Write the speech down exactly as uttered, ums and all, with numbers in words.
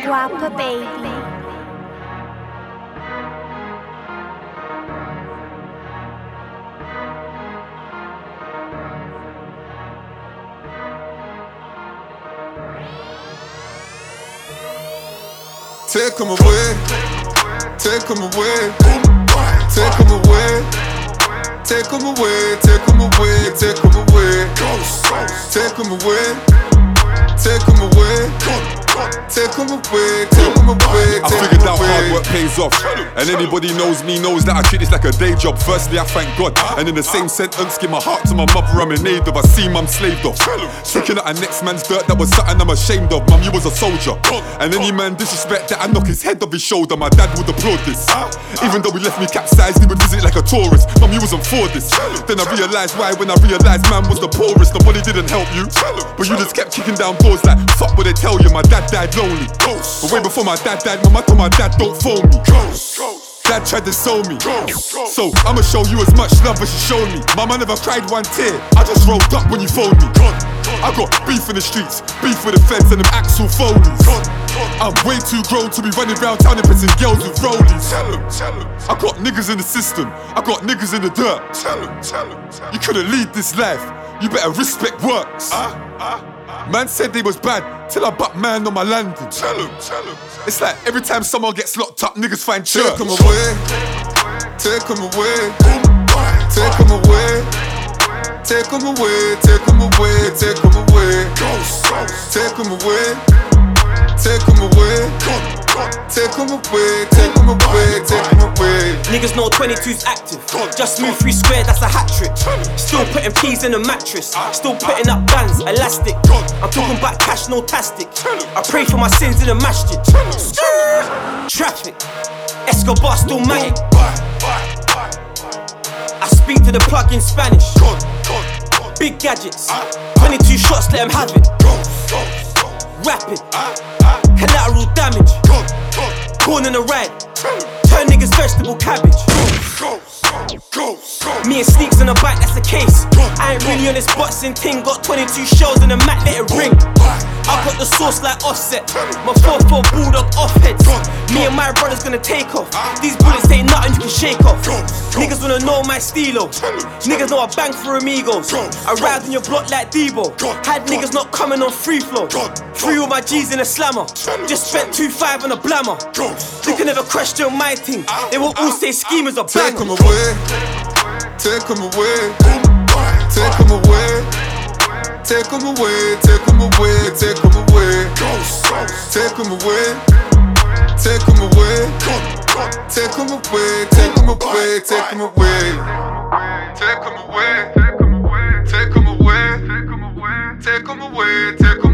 Guapa baby. Take 'em away, take 'em away, take 'em away, take 'em away, take 'em away, take 'em away, take 'em away, take 'em away, take 'em away, take 'em away. I figured out hard work pays off, and anybody knows me knows that I treat this like a day job. Firstly, I thank God, and in the same sentence, give my heart to my mother I'm in aid of. I see mum slaved off, taking out a next man's dirt, that was something I'm ashamed of. Mum, you was a soldier, and any man disrespect that, I knock his head off his shoulder. My dad would applaud this, even though he left me capsized, he would visit like a tourist. Mum, you wasn't for this. Then I realised why when I realised man was the poorest. The body didn't help you, but you just kept kicking down doors like fuck what they tell you. My dad died lonely, but way before my dad died, mum, I told my dad don't phone me. Dad tried to sell me, so I'ma show you as much love as you showed me. Mum, I never cried one tear, I just rolled up when you phoned me. I got beef in the streets, beef with the feds and them Axel Foley's. I'm way too grown to be running round town and pissing girls with rollies. I got niggas in the system, I got niggas in the dirt. You couldn't lead this life, you better respect works. Man said they was bad till I butt man on my landing. Tell him, tell him. It's like every time someone gets locked up, niggas find church. Take 'em away, take 'em away, take 'em away, take 'em away, take 'em away, take 'em away, take 'em away, take 'em away, take 'em away, take 'em away, take 'em away. Niggas know twenty-two's active, just move three square, that's a hat trick. Still putting peas in a mattress, still putting up bands, elastic. I'm talking about cash, no tastic. I pray for my sins in the masjid. Traffic, Escobar still matic. I speak to the plug in Spanish. Big gadgets, twenty-two shots, let him have it. Rapid, collateral damage. Corn in the ride, turn niggas vegetable cabbage. Me and Sneaks on a bike, that's the case. I ain't really on this boxing thing. Got twenty-two shells in the mat, let it ring. I got the sauce like Offset. My four four bulldog off heads. Me and my brothers gonna take off. These bullets ain't nothing you can shake off. Niggas wanna know my stilo. Niggas know I bang for amigos. I ride on your block like Debo. Had niggas not coming on free flow. Three with my G's in a slammer. Just spent two five on a blammer. You can never question my team. They will all say schemers are bangers. Take 'em away, take 'em away, take 'em away, take 'em away, take 'em away, take 'em away, take 'em away, take 'em away, take 'em away, take 'em away, take 'em away, take 'em away, take 'em away, take 'em away, take 'em away, take 'em away, take 'em away.